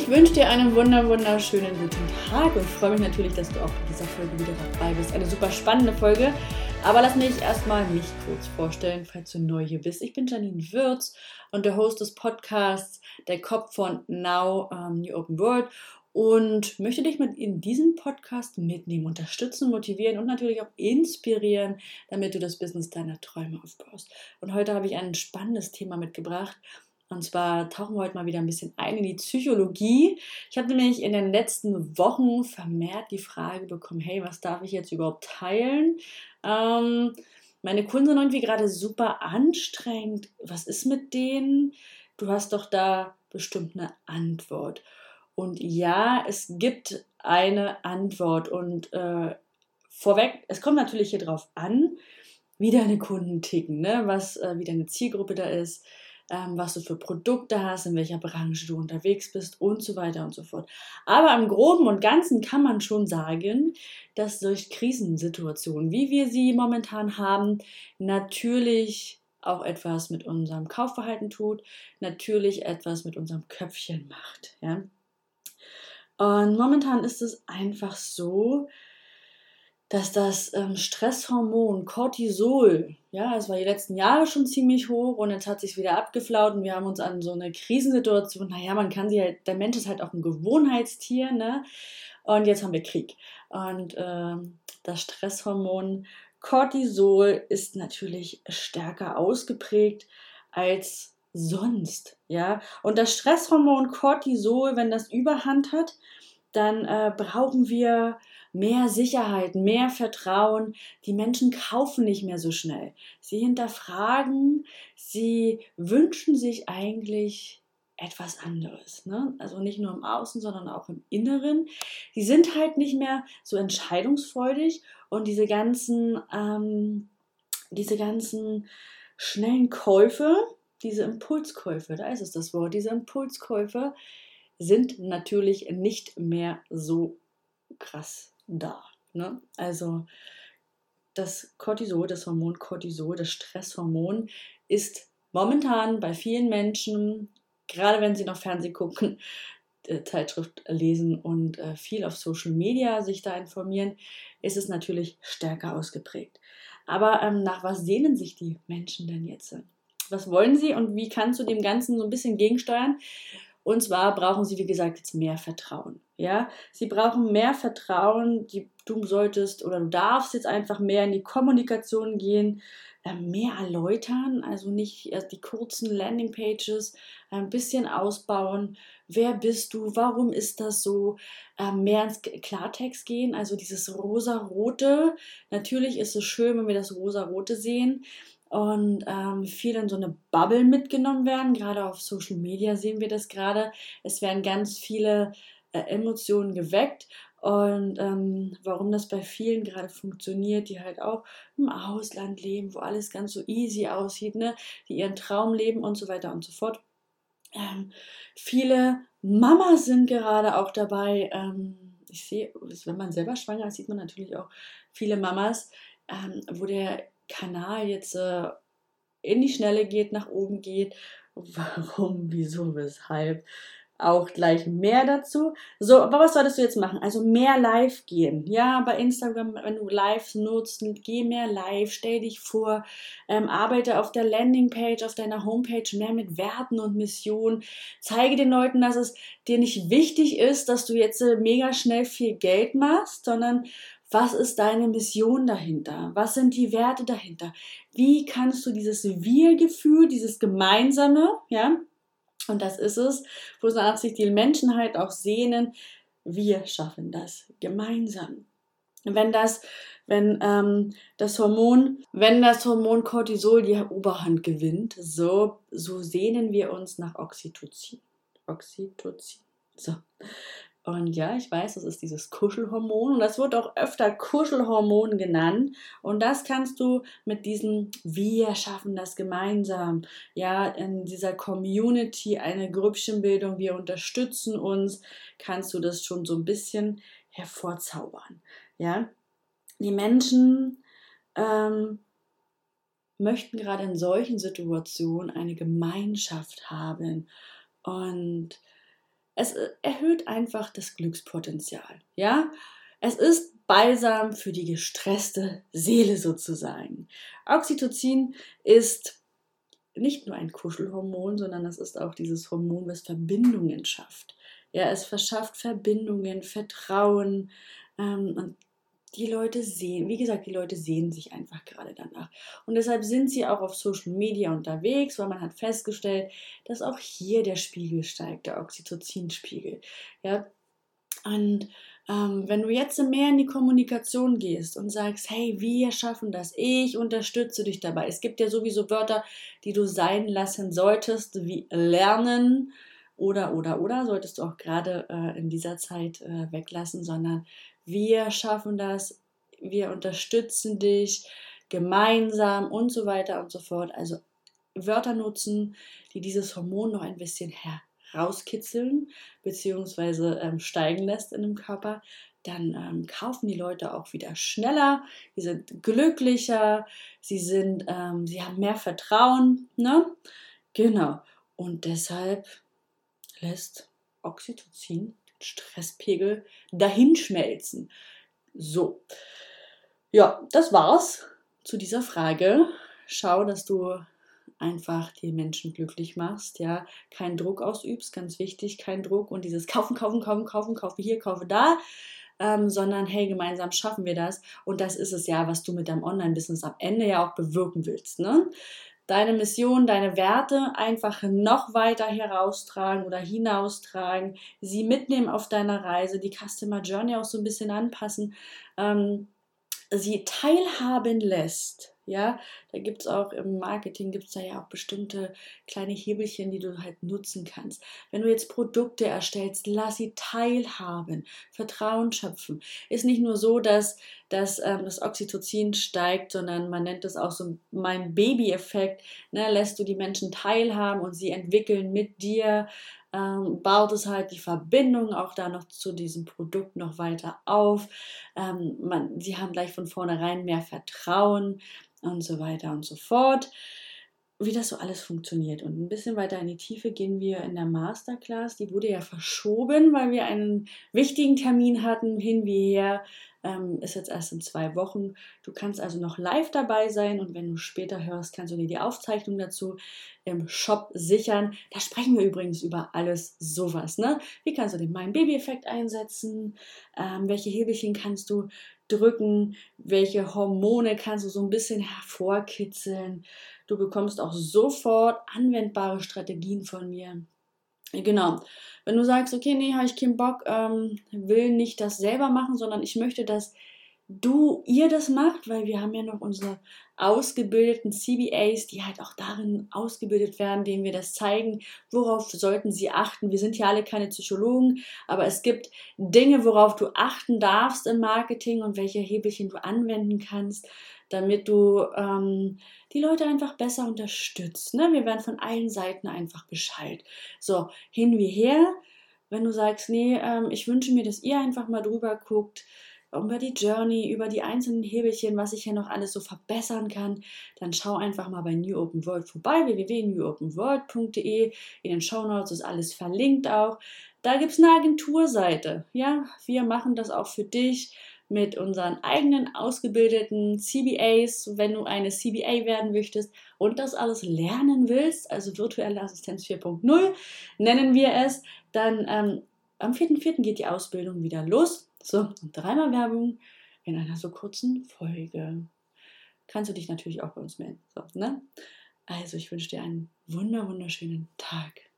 Ich wünsche dir einen wunderschönen guten Tag und freue mich natürlich, dass du auch in dieser Folge wieder dabei bist. Eine super spannende Folge, aber lass mich erstmal mich kurz vorstellen, falls du neu hier bist. Ich bin Janine Würz und der Host des Podcasts Der Kopf von Now New Open World und möchte dich in diesem Podcast mitnehmen, unterstützen, motivieren und natürlich auch inspirieren, damit du das Business deiner Träume aufbaust. Und heute habe ich ein spannendes Thema mitgebracht. Und zwar tauchen wir heute mal wieder ein bisschen ein in die Psychologie. Ich habe nämlich in den letzten Wochen vermehrt die Frage bekommen, hey, was darf ich jetzt überhaupt teilen? Meine Kunden sind irgendwie gerade super anstrengend. Was ist mit denen? Du hast doch da bestimmt eine Antwort. Und ja, es gibt eine Antwort. Und vorweg, es kommt natürlich hier drauf an, wie deine Kunden ticken, ne? Wie deine Zielgruppe da ist, was du für Produkte hast, in welcher Branche du unterwegs bist und so weiter und so fort. Aber im Groben und Ganzen kann man schon sagen, dass durch Krisensituationen, wie wir sie momentan haben, natürlich auch etwas mit unserem Kaufverhalten tut, natürlich etwas mit unserem Köpfchen macht. Ja? Und momentan ist es einfach so, dass das Stresshormon Cortisol, ja, es war die letzten Jahre schon ziemlich hoch und jetzt hat sich wieder abgeflaut und wir haben uns an so eine Krisensituation, man kann sie halt, der Mensch ist halt auch ein Gewohnheitstier, ne? Und jetzt haben wir Krieg. Und das Stresshormon Cortisol ist natürlich stärker ausgeprägt als sonst, ja. Und das Stresshormon Cortisol, wenn das Überhand hat, dann brauchen wir mehr Sicherheit, mehr Vertrauen. Die Menschen kaufen nicht mehr so schnell. Sie hinterfragen, sie wünschen sich eigentlich etwas anderes. Ne? Also nicht nur im Außen, sondern auch im Inneren. Die sind halt nicht mehr so entscheidungsfreudig und diese ganzen schnellen Käufe, diese Impulskäufe, da ist es das Wort, diese Impulskäufe sind natürlich nicht mehr so krass da. Ne? Also das Cortisol, das Hormon Cortisol, das Stresshormon, ist momentan bei vielen Menschen, gerade wenn sie noch Fernsehen gucken, Zeitschrift lesen und viel auf Social Media sich da informieren, ist es natürlich stärker ausgeprägt. Aber nach was sehnen sich die Menschen denn jetzt? Was wollen sie und wie kannst du dem Ganzen so ein bisschen gegensteuern? Und zwar brauchen sie, wie gesagt, jetzt mehr Vertrauen. Ja? Sie brauchen mehr Vertrauen, du solltest oder du darfst jetzt einfach mehr in die Kommunikation gehen, mehr erläutern, also nicht erst die kurzen Landingpages, ein bisschen ausbauen. Wer bist du? Warum ist das so? Mehr ins Klartext gehen, also dieses Rosa-Rote. Natürlich ist es schön, wenn wir das Rosa-Rote sehen und viel in so eine Bubble mitgenommen werden. Gerade auf Social Media sehen wir das gerade. Es werden ganz viele Emotionen geweckt und warum das bei vielen gerade funktioniert, die halt auch im Ausland leben, wo alles ganz so easy aussieht, ne? Die ihren Traum leben und so weiter und so fort. Viele Mamas sind gerade auch dabei. Ich sehe, wenn man selber schwanger ist, sieht man natürlich auch viele Mamas, wo der Kanal jetzt in die Schnelle geht, nach oben geht. Warum, wieso, weshalb? Auch gleich mehr dazu. So, aber was solltest du jetzt machen? Also mehr live gehen. Ja, bei Instagram, wenn du Lives nutzt, geh mehr live, stell dich vor, arbeite auf der Landingpage, auf deiner Homepage mehr mit Werten und Missionen. Zeige den Leuten, dass es dir nicht wichtig ist, dass du jetzt mega schnell viel Geld machst, sondern was ist deine Mission dahinter? Was sind die Werte dahinter? Wie kannst du dieses Wir-Gefühl, dieses Gemeinsame, ja, und das ist es, wonach sich die Menschen halt auch sehnen, wir schaffen das gemeinsam. Wenn das Hormon Cortisol die Oberhand gewinnt, so sehnen wir uns nach Oxytocin. Oxytocin. So. Und ja, ich weiß, das ist dieses Kuschelhormon und das wird auch öfter Kuschelhormon genannt. Und das kannst du mit diesem Wir schaffen das gemeinsam, ja, in dieser Community, eine Grüppchenbildung, wir unterstützen uns, kannst du das schon so ein bisschen hervorzaubern, ja. Die Menschen möchten gerade in solchen Situationen eine Gemeinschaft haben und Es erhöht einfach das Glückspotenzial, ja. Es ist Balsam für die gestresste Seele sozusagen. Oxytocin ist nicht nur ein Kuschelhormon, sondern es ist auch dieses Hormon, was Verbindungen schafft. Ja, es verschafft Verbindungen, Vertrauen, und die Leute sehen, wie gesagt, die Leute sehen sich einfach gerade danach. Und deshalb sind sie auch auf Social Media unterwegs, weil man hat festgestellt, dass auch hier der Spiegel steigt, der Oxytocinspiegel. Ja, und wenn du jetzt mehr in die Kommunikation gehst und sagst, hey, wir schaffen das, ich unterstütze dich dabei. Es gibt ja sowieso Wörter, die du sein lassen solltest, wie lernen oder, solltest du auch gerade in dieser Zeit weglassen, sondern wir schaffen das, wir unterstützen dich gemeinsam und so weiter und so fort. Also Wörter nutzen, die dieses Hormon noch ein bisschen herauskitzeln bzw. Steigen lässt in dem Körper, dann kaufen die Leute auch wieder schneller, die sind glücklicher, sie haben mehr Vertrauen, ne? Genau. Und deshalb lässt Oxytocin den Stresspegel dahinschmelzen. So, ja, das war's zu dieser Frage. Schau, dass du einfach die Menschen glücklich machst, ja, keinen Druck ausübst, ganz wichtig, kein Druck und dieses kaufe hier, kaufe da, sondern hey, gemeinsam schaffen wir das und das ist es ja, was du mit deinem Online-Business am Ende ja auch bewirken willst, ne? Deine Mission, deine Werte einfach noch weiter heraustragen oder hinaustragen, sie mitnehmen auf deiner Reise, die Customer Journey auch so ein bisschen anpassen, sie teilhaben lässt. Ja, da gibt es auch im Marketing, gibt es da ja auch bestimmte kleine Hebelchen, die du halt nutzen kannst. Wenn du jetzt Produkte erstellst, lass sie teilhaben, Vertrauen schöpfen. Ist nicht nur so, dass das Oxytocin steigt, sondern man nennt es auch so mein Baby-Effekt. Ne? Lässt du die Menschen teilhaben und sie entwickeln mit dir, baut es halt die Verbindung auch da noch zu diesem Produkt noch weiter auf. Sie haben gleich von vornherein mehr Vertrauen und so weiter und so fort. Wie das so alles funktioniert. Und ein bisschen weiter in die Tiefe gehen wir in der Masterclass. Die wurde ja verschoben, weil wir einen wichtigen Termin hatten, hin wie her. Ist jetzt erst in 2 Wochen. Du kannst also noch live dabei sein und wenn du später hörst, kannst du dir die Aufzeichnung dazu im Shop sichern. Da sprechen wir übrigens über alles sowas. Ne? Wie kannst du den Mein-Baby-Effekt einsetzen? Welche Hebelchen kannst du drücken? Welche Hormone kannst du so ein bisschen hervorkitzeln? Du bekommst auch sofort anwendbare Strategien von mir. Genau. Wenn du sagst, okay, nee, habe ich keinen Bock, will nicht das selber machen, sondern ich möchte, dass ihr das macht, weil wir haben ja noch unsere ausgebildeten CBAs, die halt auch darin ausgebildet werden, denen wir das zeigen, worauf sollten sie achten. Wir sind ja alle keine Psychologen, aber es gibt Dinge, worauf du achten darfst im Marketing und welche Hebelchen du anwenden kannst, damit du die Leute einfach besser unterstützt. Ne? Wir werden von allen Seiten einfach Bescheid. So, hin wie her, wenn du sagst, nee, ich wünsche mir, dass ihr einfach mal drüber guckt, über die Journey, über die einzelnen Hebelchen, was ich hier noch alles so verbessern kann, dann schau einfach mal bei New Open World vorbei, www.newopenworld.de. In den Shownotes ist alles verlinkt auch. Da gibt es eine Agenturseite. Ja, wir machen das auch für dich mit unseren eigenen ausgebildeten CBAs, wenn du eine CBA werden möchtest und das alles lernen willst, also virtuelle Assistenz 4.0 nennen wir es, dann am 4.4. geht die Ausbildung wieder los. So, und 3-mal Werbung in einer so kurzen Folge. Kannst du dich natürlich auch bei uns melden. So, ne? Also ich wünsche dir einen wunderschönen Tag.